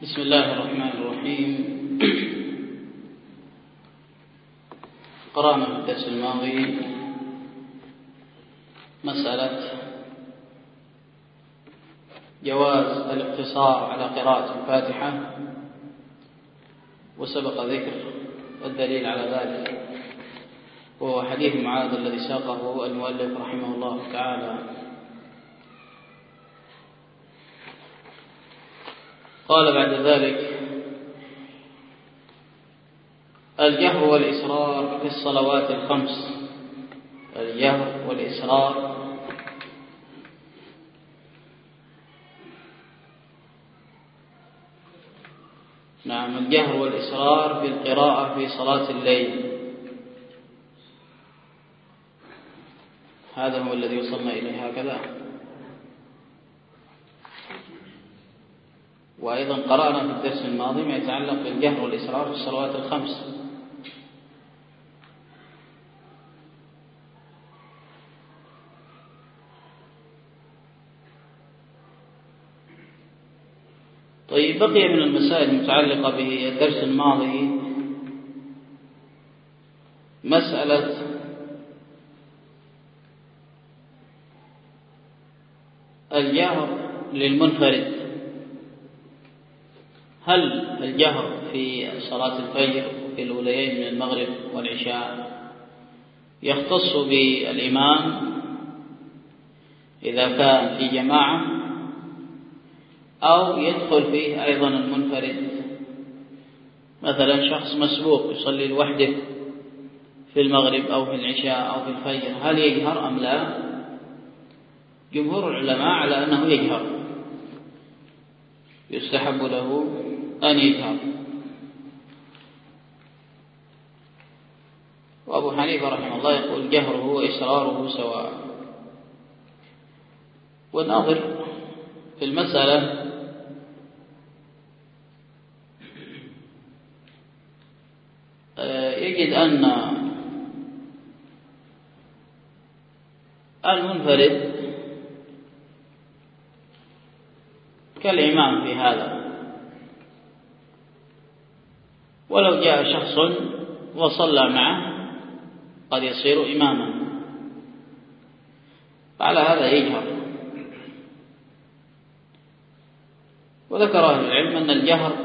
بسم الله الرحمن الرحيم. قرأنا في الدرس الماضي مسألة جواز الاقتصار على قراءة الفاتحة، وسبق ذكر الدليل على ذلك وهو حديث معاذ الذي ساقه المؤلف رحمه الله تعالى. قال بعد ذلك: الجهر والإسرار في الصلوات الخمس. الجهر والإسرار الجهر والإسرار في القراءة في صلاة الليل، هذا هو الذي وصلنا إليه هكذا. وأيضا قرأنا في الدرس الماضي ما يتعلق بالجهر والإسرار في الصلوات الخمس. طيب، بقي من المسائل المتعلقة بالدرس الماضي مسألة الجهر للمنفرد. هل الجهر في صلاة الفجر في الأوليين من المغرب والعشاء يختص بالإمام إذا كان في جماعة، أو يدخل فيه أيضا المنفرد؟ مثلا شخص مسبوق يصلي لوحده في المغرب أو في العشاء أو في الفجر، هل يجهر أم لا؟ جمهور العلماء على أنه يجهر، يستحب له أن يجهر. وأبو حنيفة رحمه الله يقول جهره وإسراره سواء. والناظر في المسألة يجد أن المنفرد كالإمام في هذا، ولو جاء شخص وصلى معه قد يصير إماما، فعلى هذا يجهر. وذكر أهل العلم أن الجهر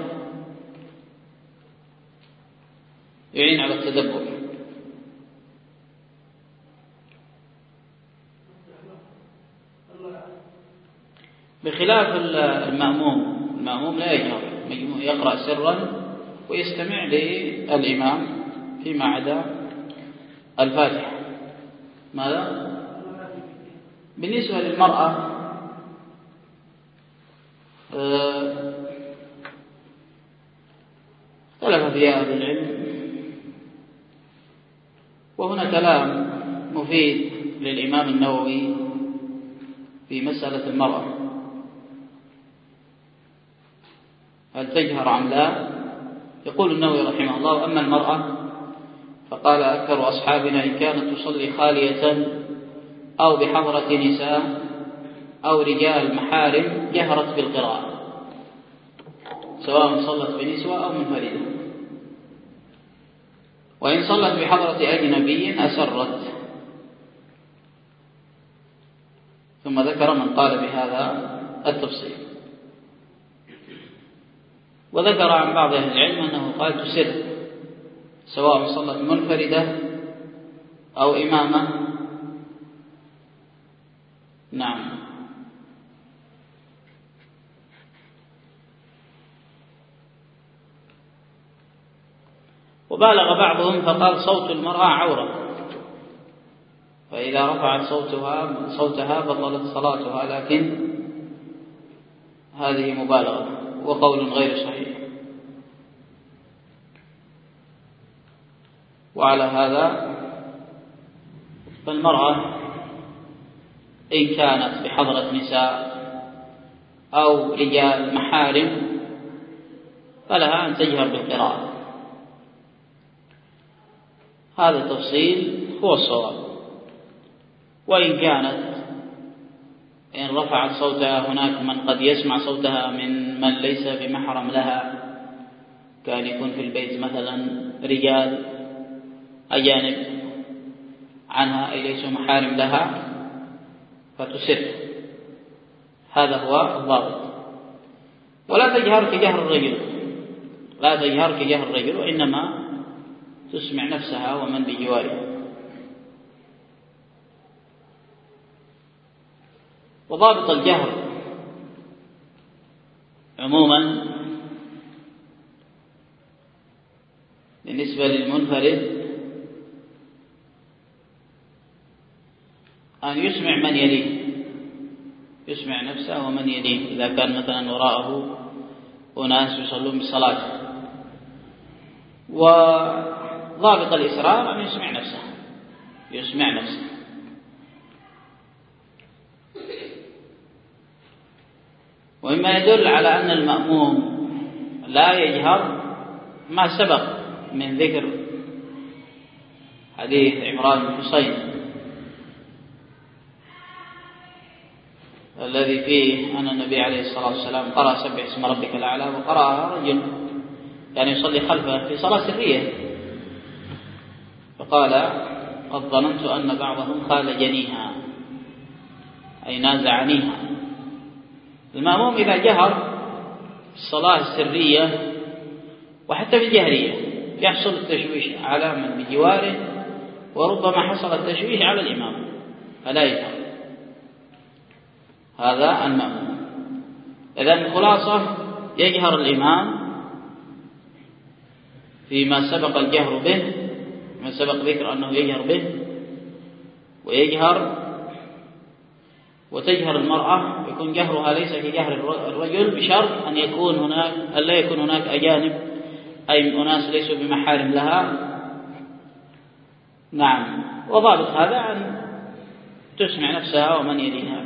يعين على التدبر، بخلاف المأموم لا يجهر، يقرأ سرا ويستمع للإمام فيما عدا الفاتحة. ماذا؟ بالنسبة للمرأة اختلف فيها أهل العلم، وهنا كلام مفيد للإمام النووي في مسألة المرأة، هل تجهر أم لا؟ يقول النووي رحمه الله: أما المرأة فقال أكثر أصحابنا إن كانت تصلي خالية أو بحضرة نساء أو رجال محارم جهرت بالقراءة، سواء صلت بنسوة أو منفردة، وإن صلت بحضرة أجنبي أسرت. ثم ذكر من قال بهذا التفصيل، وذكر عن بعض أهل العلم أنه قال تسر، سواء صلت منفردة أو إمامة. نعم. وبالغ بعضهم فقال صوت المرأة عورة، فإذا رفعت صوتها بطلت صلاتها، لكن هذه مبالغة وقول غير صحيح. وعلى هذا فالمرأة إن كانت بحضرة نساء أو رجال محارم فلها أن تجهر بالقراءة. هذا التفصيل هو الصواب. وإن كانت إن رفعت صوتها هناك من قد يسمع صوتها من ليس بمحرم لها، كان يكون في البيت مثلا رجال أجانب عنها أي ليسوا محارم لها فتسر، هذا هو الضابط. ولا تجهر كجهر الرجل، لا تجهر كجهر الرجل، وإنما تسمع نفسها ومن بجوارها. وضابط الجهر عموما بالنسبة للمنفرد أن يسمع من يليه، يسمع نفسه ومن يليه، إذا كان مثلا وراءه أناس يصلون بالصلاة. وضابط الإسرار أن يسمع نفسه، يسمع نفسه. ومما يدل على أن المأموم لا يجهر ما سبق من ذكر حديث عمران بن حسين الذي فيه أن النبي عليه الصلاة والسلام قرأ سبح اسم ربك الأعلى، وقرأها رجل يعني يصلي خلفه في صلاة سرية، فقال قد ظننت أن بعضهم خالجنيها أي نازعنيها. المأموم إذا جهر الصلاة السرية وحتى في الجهرية يحصل التشويش على من بجواره، وربما حصل التشويش على الإمام فلا يجهر، هذا المأموم. إذن الخلاصة يجهر الإمام فيما سبق الجهر به، ما سبق ذكر أنه يجهر به، ويجهر وتجهر المرأة، يكون جهرها ليس كجهر الرجل بشرط أن يكون هناك ألا يكون هناك أجانب أي أناس ليسوا بمحارم لها. نعم. وضابط هذا أن تسمع نفسها ومن يليها.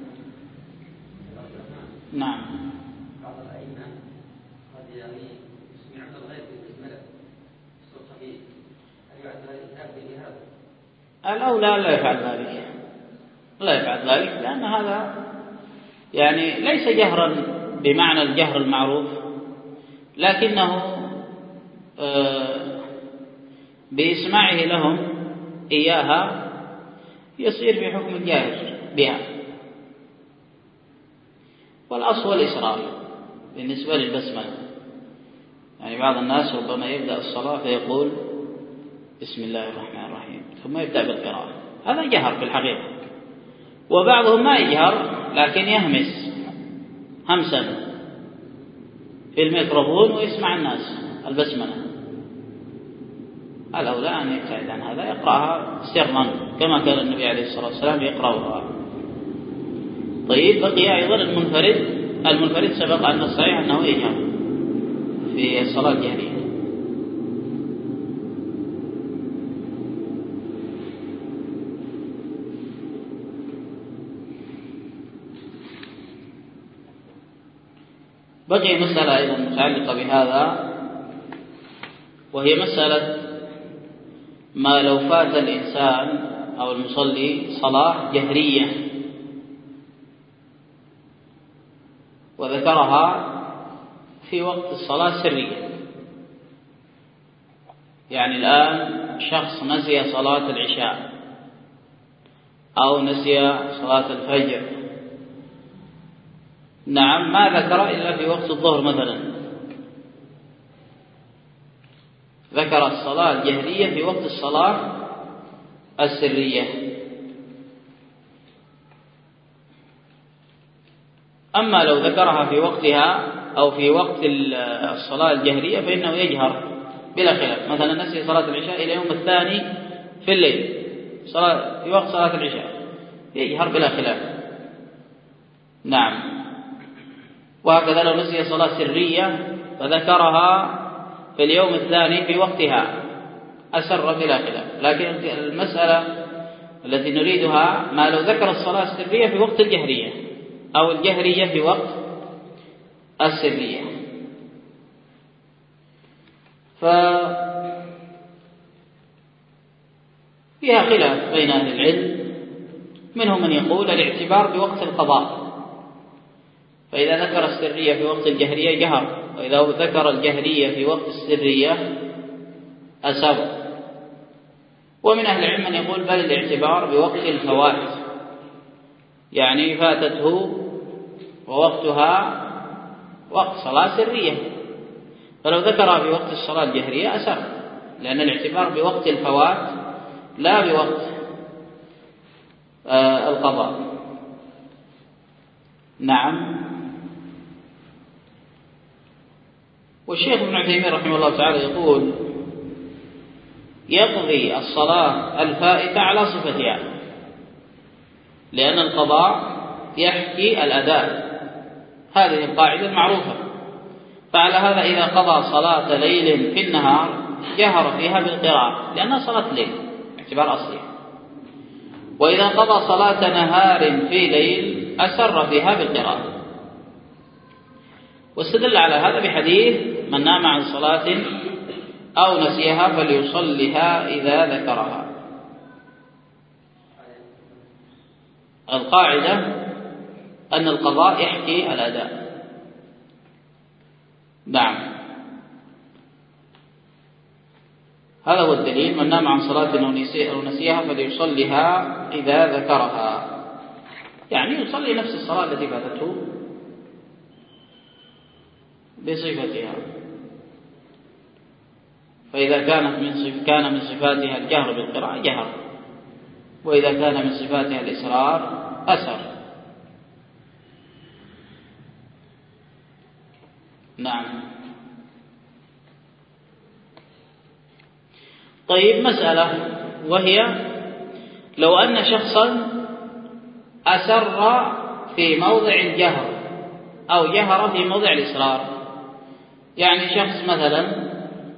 نعم. بعض الأئمة قد يسمع الغيب بالبسملة صوت خفيف، هل يعد هذا بهذا؟ الأولى لا يفعل ذلك، لا يفعل ذلك، لأن هذا يعني ليس جهرا بمعنى الجهر المعروف، لكنه بإسماعه لهم إياها يصير في حكم الجاهر بها. والأصل الإسرار بالنسبة للبسملة، يعني بعض الناس ربما يبدأ الصلاة فيقول بسم الله الرحمن الرحيم ثم يبدأ بالقراءة، هذا جهر في الحقيقة. وبعضهم ما يجهر لكن يهمس همسا في الميكروفون ويسمع الناس البسملة، الأولى أن يبتعد عن هذا، يقرأها سرا كما كان النبي عليه الصلاة والسلام يقرأها. طيب، بقي أيضا المنفرد سبق أن الصحيح أنه يجهر في الصلاة الجهرية. بقي مسألة أيضا متعلقة بهذا، وهي مسألة ما لو فات الإنسان أو المصلي صلاة جهرية وذكرها في وقت الصلاة السرية. يعني الآن شخص نسي صلاة العشاء أو نسي صلاة الفجر، نعم، ما ذكر إلا في وقت الظهر مثلا، ذكر الصلاة الجهرية في وقت الصلاة السرية. أما لو ذكرها في وقتها أو في وقت الصلاة الجهرية فإنه يجهر بلا خلاف. مثلا نسي صلاة العشاء إلى يوم الثاني في الليل في وقت صلاة العشاء يجهر بلا خلاف. نعم. وهكذا لو نسي صلاة سرية فذكرها في اليوم الثاني في وقتها أسر بلا خلاف. لكن المسألة التي نريدها ما لو ذكر الصلاة السرية في وقت الجهرية أو الجهرية في وقت السرية. فيها خلاف بين أهل العلم، منهم من يقول الاعتبار بوقت القضاء، فإذا ذكر السرية في وقت الجهرية جهر، وإذا ذكر الجهرية في وقت السرية أسر. ومن أهل العلم من يقول بل الاعتبار بوقت الفوات، يعني فاتته ووقتها وقت صلاة سرية، فلو ذكرها في وقت الصلاة الجهرية أسر، لأن الاعتبار بوقت الفوات لا بوقت القضاء. نعم. والشيخ ابن عثيمين رحمه الله تعالى يقول يقضي الصلاة الفائتة على صفتها، لأن القضاء يحكي الأداء، هذه القاعدة المعروفة. فعلى هذا إذا قضى صلاة ليل في النهار جهر فيها بالقراءة لأنها صلاة ليل اعتبار أصلي، وإذا قضى صلاة نهار في ليل أسر فيها بالقراءة. واستدل على هذا بحديث من نام عن صلاة أو نسيها فليصلها إذا ذكرها. القاعدة أن القضاء يحكي الأداء. نعم، هذا هو الدليل، من نام عن صلاة أو نسيها فليصلها إذا ذكرها، يعني يصلي نفس الصلاة التي فاتته بصفتها. فإذا كان من صفاتها الجهر بالقراءة جهر، وإذا كان من صفاتها الإسرار أسر. نعم. طيب، مسألة وهي لو أن شخصا أسر في موضع الجهر أو جهر في موضع الإسرار، يعني شخص مثلا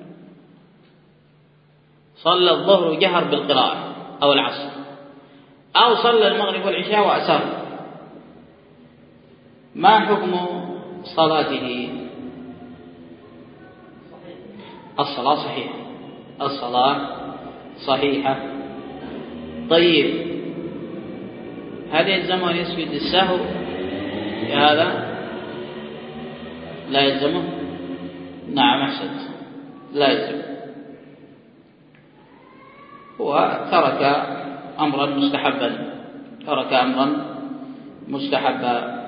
صلى الظهر وجهر بالقراءة أو العصر، أو صلى المغرب والعشاء وأسر، ما حكم صلاته؟ الصلاة صحيحة، الصلاة صحيحة. طيب، هل يلزمه أن يسجد السهو في هذا؟ لا يلزمه. نعم، أحسنت، لا يلزمه، هو ترك أمرا مستحبا، ترك أمرا مستحبا.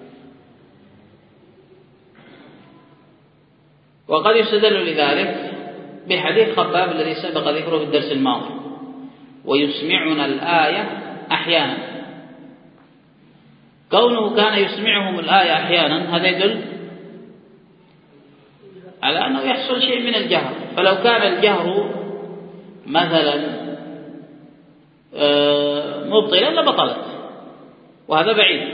وقد يستدل لذلك بحديث خباب الذي سبق ذكره في الدرس الماضي، ويسمعنا الآية أحيانا. كونه كان يسمعهم الآية أحيانا هذا يدل على أنه يحصل شيء من الجهر، فلو كان الجهر مثلا مبطلا لبطلت، وهذا بعيد،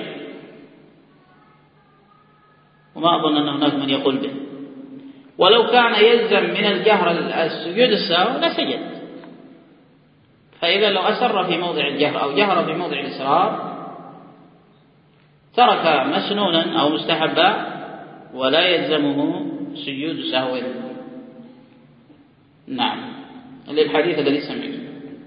وما أظن أن هناك من يقول به. ولو كان يلزم من الجهر السجود السهو لسجد. فإذا لو أسر في موضع الجهر أو جهر في موضع الإسرار ترك مسنونا أو مستحبا ولا يلزمه سجود سهو. نعم، للحديث الذي سمعته.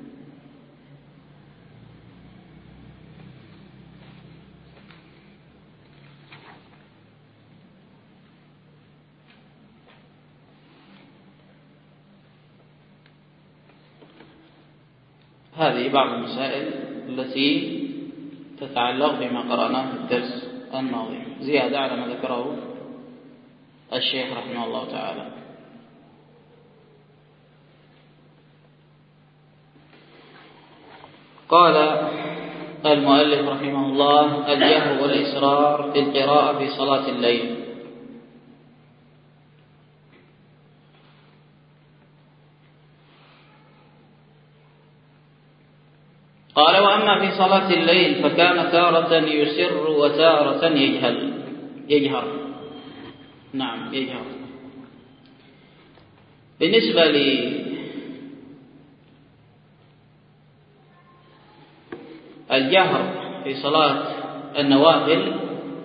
هذه بعض المسائل التي تتعلق بما قرأناه في الدرس الماضي، زيادة على ما ذكره الشيخ رحمه الله تعالى. قال المؤلف رحمه الله: الجهر والإسرار في القراءة في صلاة الليل. قال: وأما في صلاة الليل فكان تارة يسر وتارة يجهر. نعم، يجهر. بالنسبة للجهر في صلاة النوافل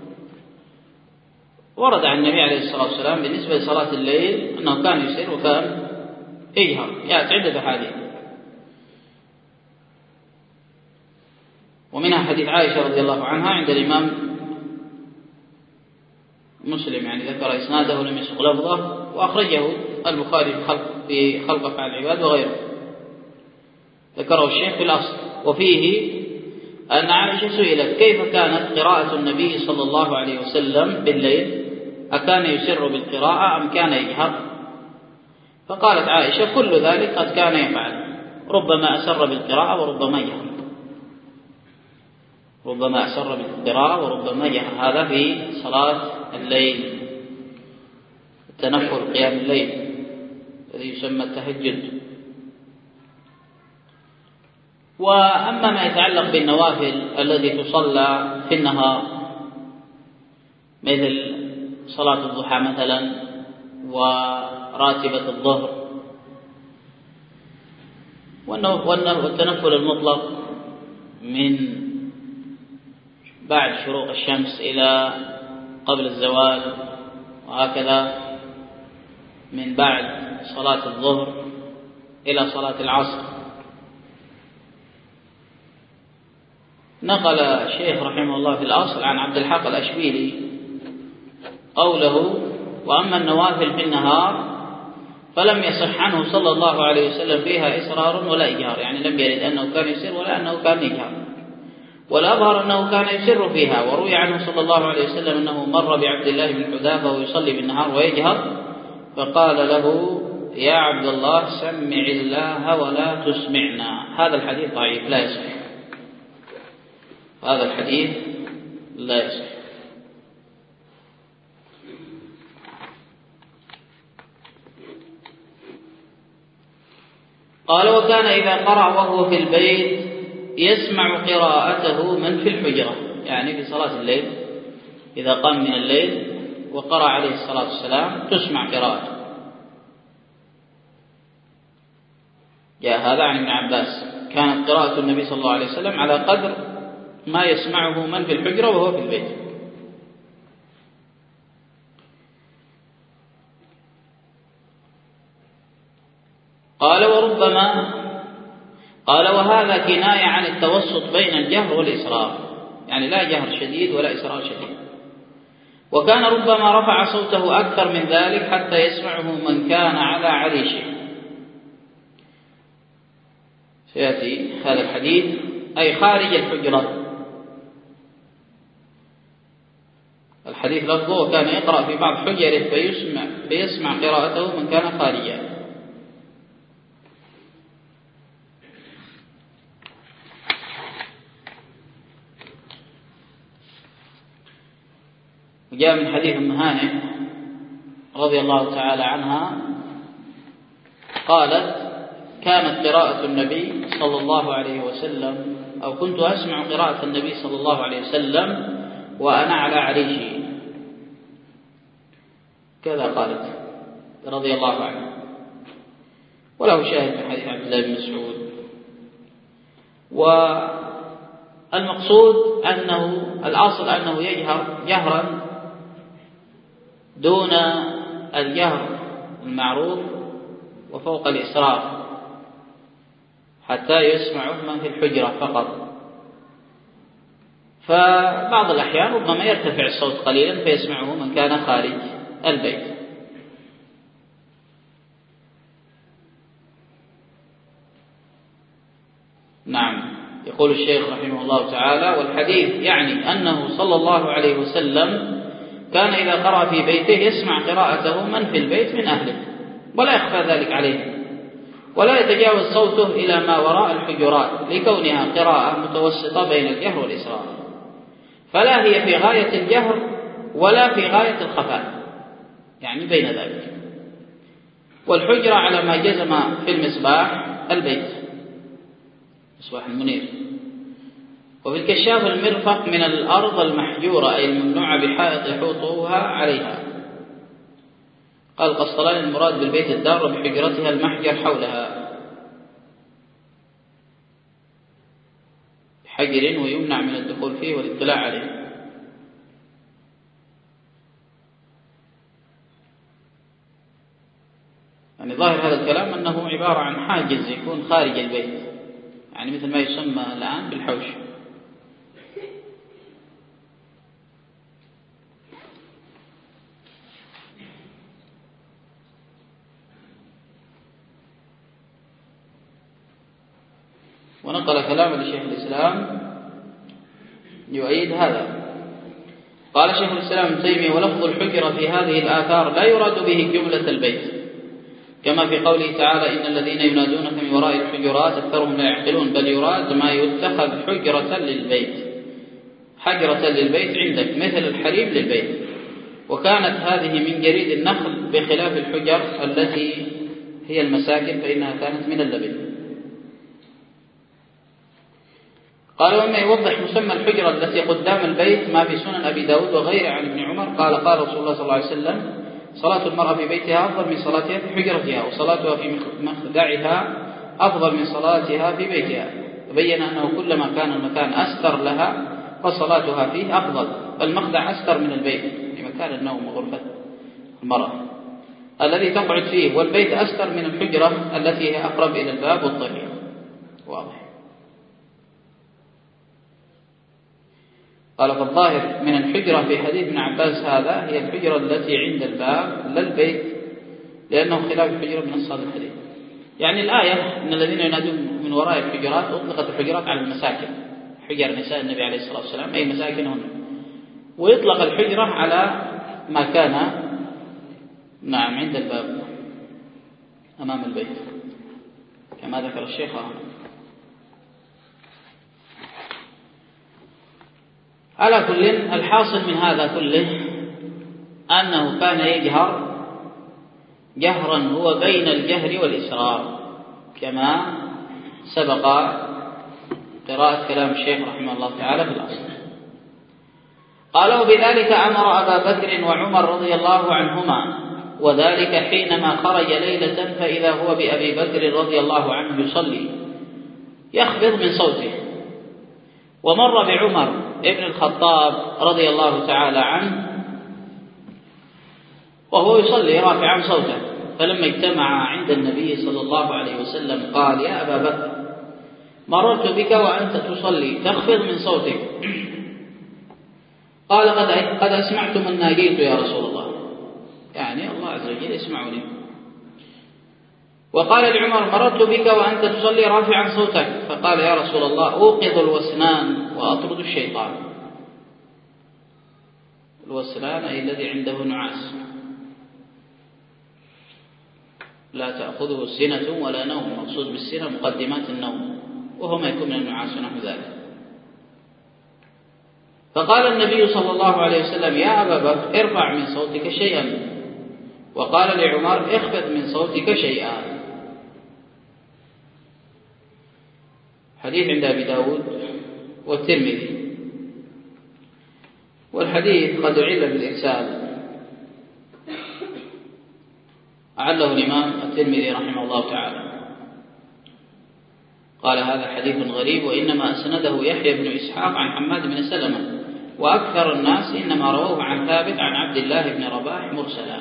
ورد عن النبي عليه الصلاة والسلام بالنسبة لصلاة الليل أنه كان يسر وكان يجهر، يأتي عدة أحاديث. ومنها حديث عائشة رضي الله عنها عند الإمام مسلم، يعني ذكر إسناده لم يسق لفظه، وأخرجه البخاري في خلق أفعال العباد وغيره، ذكره الشيخ في الأصل. وفيه أن عائشة سئلت كيف كانت قراءة النبي صلى الله عليه وسلم بالليل، أكان يسر بالقراءة أم كان يجهر؟ فقالت عائشة كل ذلك قد كان يفعل، ربما أسر بالقراءة وربما جهر، ربما أسر بالقراءة وربما جهر. هذا في صلاة الليل، التنفل قيام الليل الذي يسمى التهجد. وأما ما يتعلق بالنوافل التي تصلى في النهار مثل صلاة الضحى مثلا وراتبة الظهر والتنفل المطلق من بعد شروق الشمس إلى قبل الزوال، وهكذا من بعد صلاة الظهر إلى صلاة العصر. نقل الشيخ رحمه الله في الأصل عن عبد الحق الأشبيلي قوله: وأما النوافل في النهار فلم يصح عنه صلى الله عليه وسلم فيها إصرار ولا إجهار، يعني لم يرد أنه كان يسر ولا أنه كان يجهر، والأظهر أنه كان يسر فيها. وروي عنه صلى الله عليه وسلم أنه مر بعبد الله بن حذافة ويصلي بالنهار ويجهر، فقال له: يا عبد الله سمع الله ولا تسمعنا. هذا الحديث ضعيف لا يصح، هذا الحديث لا يصح. قال: وكان إذا قرأ وهو في البيت يسمع قراءته من في الحجرة، يعني في صلاة الليل إذا قام من الليل وقرأ عليه الصلاة والسلام تسمع قراءته. جاء هذا عن ابن عباس: كانت قراءة النبي صلى الله عليه وسلم على قدر ما يسمعه من في الحجرة وهو في البيت. قال: وهذا كناية عن التوسط بين الجهر والإسرار، يعني لا جهر شديد ولا إسرار شديد. وكان ربما رفع صوته أكثر من ذلك حتى يسمعه من كان على عريشه. سيأتي هذا الحديث، أي خارج الحجرة. الحديث لفظه: وكان يقرأ في بعض حجره فيسمع قراءته من كان خارجا. وجاء من حديث أم هانئ رضي الله تعالى عنها قالت: كانت قراءة النبي صلى الله عليه وسلم، أو كنت أسمع قراءة النبي صلى الله عليه وسلم وأنا على عريشي، كذا قالت رضي الله عنها. وله شاهد من حديث عبد الله بن مسعود. والمقصود أنه الأصل أنه يجهر جهرا دون الجهر المعروف وفوق الإسرار حتى يسمعه من في الحجرة فقط. فبعض الأحيان ربما يرتفع الصوت قليلا فيسمعه من كان خارج البيت. نعم. يقول الشيخ رحمه الله تعالى: والحديث يعني أنه صلى الله عليه وسلم كان إذا قرأ في بيته يسمع قراءته من في البيت من أهله، ولا يخفى ذلك عليه، ولا يتجاوز صوته إلى ما وراء الحجرات، لكونها قراءة متوسطة بين الجهر والإسرار، فلا هي في غاية الجهر ولا في غاية الخفاء، يعني بين ذلك. والحجرة على ما جزم في المصباح البيت، مصباح المنير. وفي الكشاف المرفق من الأرض المحجورة، أي الممنوعة بحائط يحوطها عليها. قال القسطلاني: المراد بالبيت الدار وبحجرتها المحجر حولها بحجر ويمنع من الدخول فيه والاطلاع عليه. يعني ظاهر هذا الكلام أنه عبارة عن حاجز يكون خارج البيت، يعني مثل ما يسمى الآن بالحوش. ونقل كلام لشيخ الإسلام يؤيد هذا. قال شيخ الإسلام ابن تيمية: ولفظ الحجرة في هذه الآثار لا يراد به جملة البيت، كما في قوله تعالى: إن الذين ينادونك من وراء الحجرات أكثرهم لا يعقلون، بل يراد ما يتخذ حجرة للبيت، حجرة للبيت عندك مثل الحريم للبيت. وكانت هذه من جريد النخل بخلاف الحجر التي هي المساكن فإنها كانت من اللبن. قال: وما يوضح مسمى الحجرة التي قدام البيت ما في سنن أبي داود وغيره عن ابن عمر قال: قال رسول الله صلى الله عليه وسلم: صلاة المرأة في بيتها أفضل من صلاتها في حجرتها، وصلاتها في مخدعها أفضل من صلاتها في بيتها. فبين أنه كلما كان المكان أستر لها فصلاتها فيه أفضل. المخدع أستر من البيت، في مكان النوم وغرفة المرأة الذي تقعد فيه، والبيت أستر من الحجرة التي هي أقرب إلى الباب والطريق. واضح. قال: فالظاهر من الحجرة في حديث ابن عباس هذا هي الحجرة التي عند الباب لا البيت، لأنه خلاف الحجرة من الصادق الحديث. يعني الآية: إن الذين ينادون من وراء الحجرات، أطلقت الحجرات على المساكن، حجر نساء النبي عليه الصلاة والسلام أي مساكنهن، ويطلق الحجرة على ما كان عند الباب أمام البيت كما ذكر الشيخ هنا. على كل، الحاصل من هذا كله أنه كان يجهر جهرا هو بين الجهر والإسرار، كما سبق قراءة كلام الشيخ رحمه الله تعالى في الأصل. قال: وبذلك أمر أبا بكر وعمر رضي الله عنهما، وذلك حينما خرج ليلة فإذا هو بأبي بكر رضي الله عنه يصلي يخفض من صوته، ومر بعمر ابن الخطاب رضي الله تعالى عنه وهو يصلي رافعا صوته، فلما اجتمع عند النبي صلى الله عليه وسلم قال: يا أبا بكر، مررت بك وأنت تصلي تخفض من صوتك. قال: قد أسمعت من ناجيت يا رسول الله، يعني الله عز وجل يسمعني. وقال لعمر: مررت بك وأنت تصلي رافعا صوتك، فقال: يا رسول الله، أوقظ الوسنان وأطرد الشيطان. الوسنان أي الذي عنده نعاس لا تأخذه سنة ولا نوم، مقصود بالسنة مقدمات النوم، وهو ما يكون من النعاس ونحو ذلك. فقال النبي صلى الله عليه وسلم: يا أبا بكر، ارفع من صوتك شيئا. وقال لعمر: اخفض من صوتك شيئا. حديث عند أبي داود والترمذي، والحديث قد علل بالإرسال، أعله الإمام الترمذي رحمه الله تعالى، قال: هذا حديث غريب، وإنما أسنده يحيى بن إسحاق عن حماد بن سلمة، وأكثر الناس إنما رووه عن ثابت عن عبد الله بن رباح مرسلا.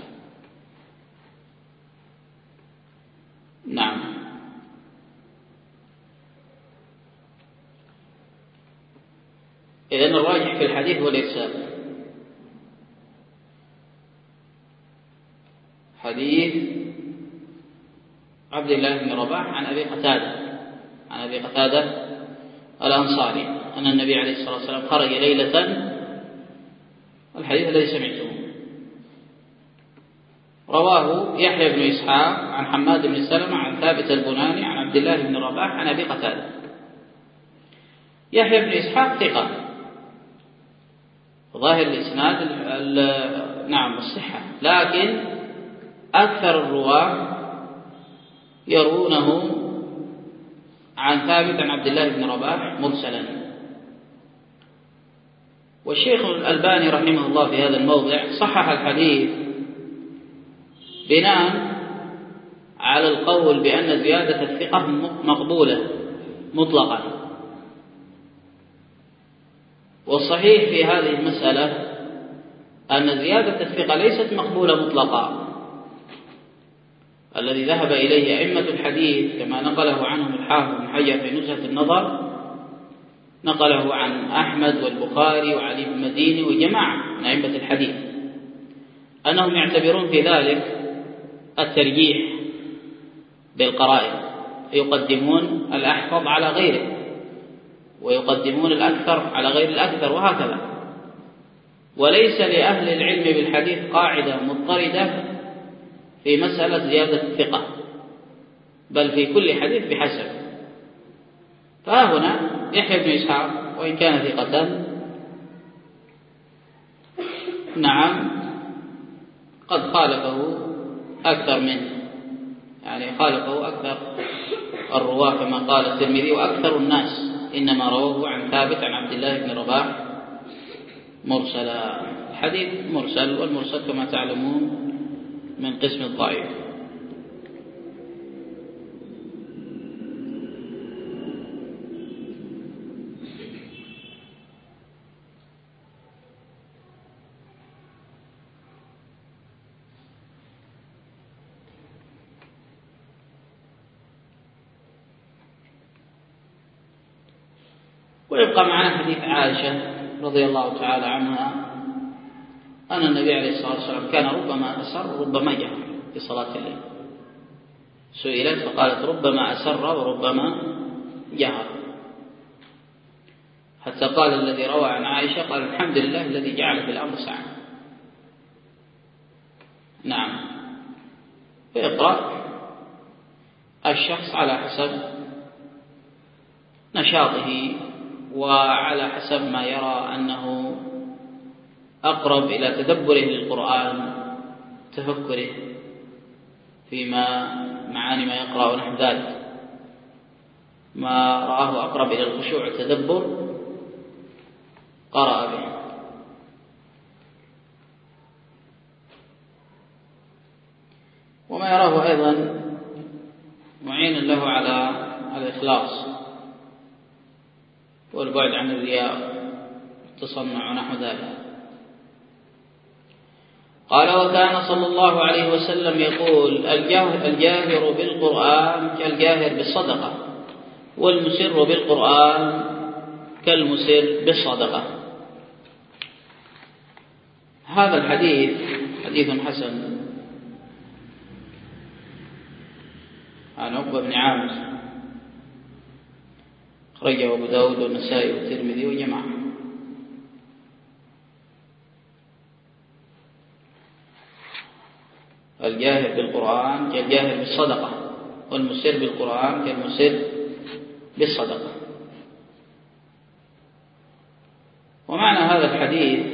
نعم. إذن الراجح في الحديث هو الإرسال. حديث عبد الله بن رباح عن أبي قتادة الأنصاري أن النبي عليه الصلاة والسلام خرج ليلة، الحديث الذي سمعته رواه يحيى بن إسحاق عن حماد بن سلمة عن ثابت البناني عن عبد الله بن رباح عن أبي قتادة. يحيى بن إسحاق ثقة، ظاهر الإسناد نعم الصحة، لكن أكثر الرواة يرونه عن ثابت عن عبد الله بن رباح مرسلا. والشيخ الألباني رحمه الله في هذا الموضع صحح الحديث بناء على القول بأن زيادة الثقة مقبولة مطلقا. والصحيح في هذه المسألة أن زيادة الثقة ليست مقبولة مطلقا. الذي ذهب إليه أئمة الحديث كما نقله عنهم الحافظ بن حجر في نزهة النظر، نقله عن أحمد والبخاري وعلي بن المديني وجماعة من أئمة الحديث، أنهم يعتبرون في ذلك الترجيح بالقرائن، يقدمون الأحفظ على غيره، ويقدمون الأكثر على غير الأكثر، وهكذا. وليس لأهل العلم بالحديث قاعدة مضطردة في مسألة زيادة الثقة، بل في كل حديث بحسب. فها هنا يحيى بن إسحاق وإن كان ثقة، نعم، قد خالفه أكثر منه، يعني خالفه أكثر الرواة كما قال الترمذي، وأكثر الناس إنما رواه عن ثابت عن عبد الله بن رباح مرسلا. الحديث مرسل، والمرسل كما تعلمون من قسم الضعيف. ويبقى معنا حديث عائشة رضي الله تعالى عنها أن النبي عليه الصلاة والسلام كان ربما أسر ربما جهر في صلاة الليل. سئلت فقالت ربما أسر وربما جهر، حتى قال الذي روى عن عائشة قال الحمد لله الذي جعل في الأمر سعة. نعم. فيقرأ الشخص على حسب نشاطه وعلى حسب ما يرى أنه أقرب إلى تدبره للقرآن، تفكره فيما معاني ما يقرأ ونحو ذلك، ما رآه أقرب إلى الخشوع والتدبر قرأ به. وما يراه أيضا معين له على الإخلاص والبعد عن الرياء والتصنع ونحو ذلك. قال وكان صلى الله عليه وسلم يقول الجاهر بالقرآن كالجاهر بالصدقة، والمسر بالقرآن كالمسر بالصدقة. هذا الحديث حديث حسن عن عقبة بن عامر، أخرجه أبو داود والنسائي والترمذي وجماعة. الجاهر بالقرآن كالجاهر بالصدقة، والمسر بالقرآن كالمسر بالصدقة. ومعنى هذا الحديث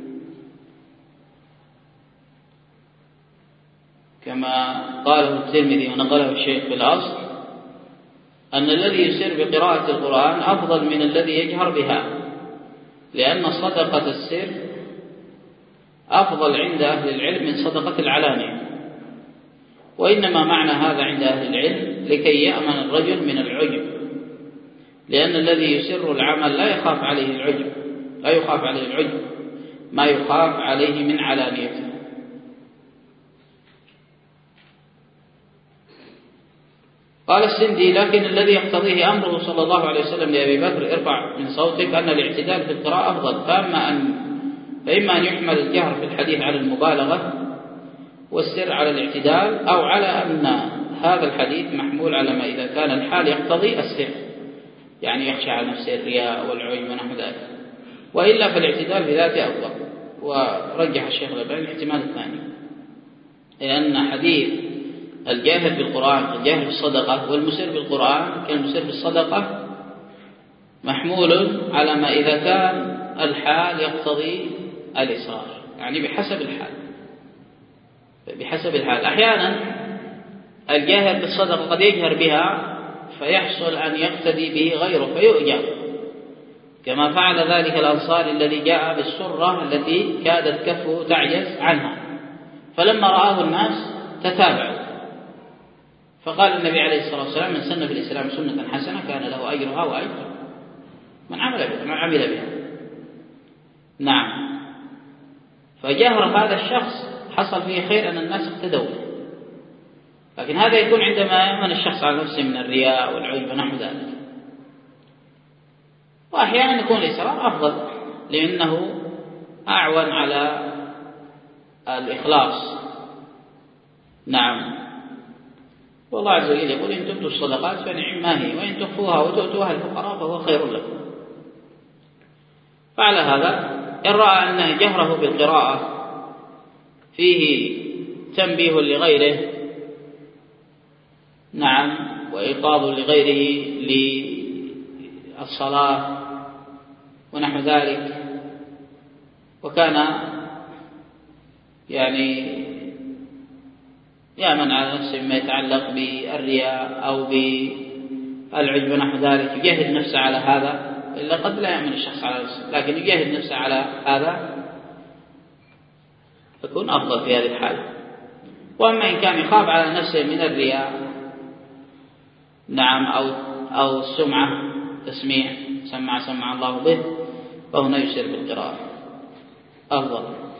كما قاله الترمذي ونقله الشيخ في الأصل أن الذي يسر بقراءة القرآن أفضل من الذي يجهر بها، لأن صدقة السر أفضل عند أهل العلم من صدقة العلانية. وإنما معنى هذا عند أهل العلم لكي يأمن الرجل من العجب، لأن الذي يسر العمل لا يخاف عليه العجب، لا يخاف عليه العجب ما يخاف عليه من علانيته. قال السندي لكن الذي يقتضيه أمره صلى الله عليه وسلم لأبي بكر ارفع من صوتك أن الاعتدال في القراءة أفضل، فإما أن يحمل الجهر في الحديث على المبالغة والسر على الاعتدال، أو على أن هذا الحديث محمول على ما إذا كان الحال يقتضي السر، يعني يخشى على نفسه الرياء والعجب ونحو ذلك، وإلا فالاعتدال بذاته أفضل. ورجح الشيخ الألباني الاحتمال الثاني، لأن حديث الجاهر بالقرآن كالجاهر بالصدقة والمسر بالقرآن كالمسر بالصدقة محمول على ما إذا كان الحال يقتضي الإصرار، يعني بحسب الحال. أحيانا الجاهر بالصدقة قد يجهر بها فيحصل أن يقتدي به غيره فيؤجر، كما فعل ذلك الأنصاري الذي جاء بالسرة التي كادت كفه تعجز عنها، فلما رآه الناس تتابعوا، فقال النبي عليه الصلاة والسلام من سن في الإسلام سنة حسنة كان له أجرها وأجر من عمل بها. نعم. فجهر هذا الشخص حصل فيه خير أن الناس اقتدوا به، لكن هذا يكون عندما يأمن الشخص على نفسه من الرياء والعجب ونحو ذلك. وأحيانا يكون الإسرار أفضل لأنه أعون على الإخلاص. نعم. والله عز وجل يقول إن تبدوا الصدقات فنعم ما هي وإن تخفوها وتؤتوها الفقراء فهو خير لكم. فعلى هذا إن رأى أن جهره بالقراءة فيه تنبيه لغيره نعم وإيقاظ لغيره للصلاة ونحو ذلك، وكان يعني يأمن على نفسه مما يتعلق بالرياء أو بالعجب ونحو ذلك، يجاهد نفسه على هذا، إلا قد لا يأمن الشخص على نفسه لكن يجاهد نفسه على هذا يكون أفضل في هذه الحالة. وأما إن كان يخاف على نفسه من الرياء نعم أو السمعة تسميع سمع الله به فهنا يسر بالقراءة أفضل.